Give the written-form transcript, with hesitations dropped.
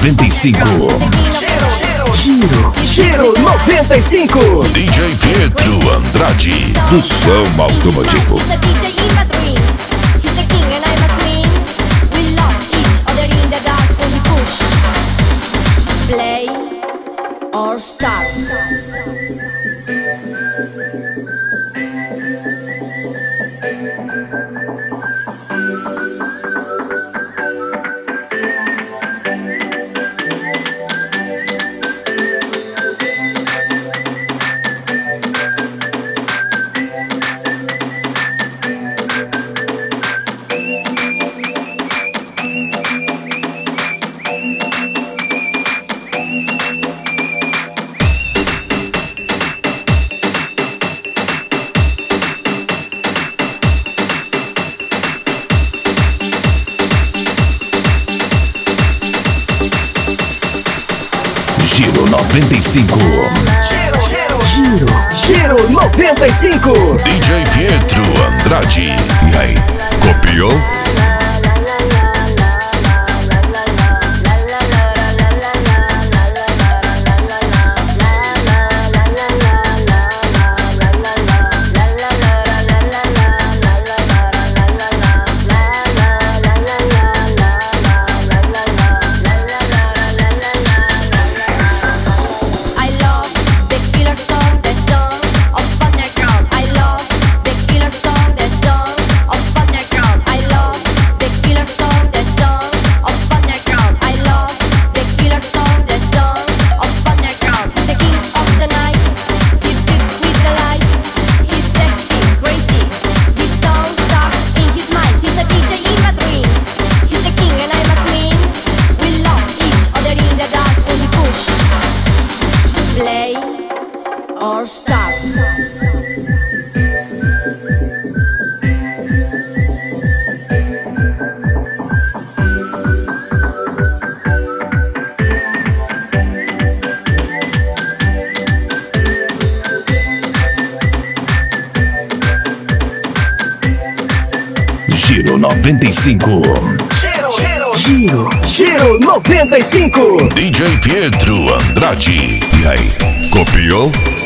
95. Giro 95. DJ Pietro Andrade do Som Automotivo. Play or start. Giro 95. Giro 95. DJ Pietro Andrade. E aí, copiou? Play or stop. Giro 95. Giro 95. DJ Pietro Andrade. E aí, copiou?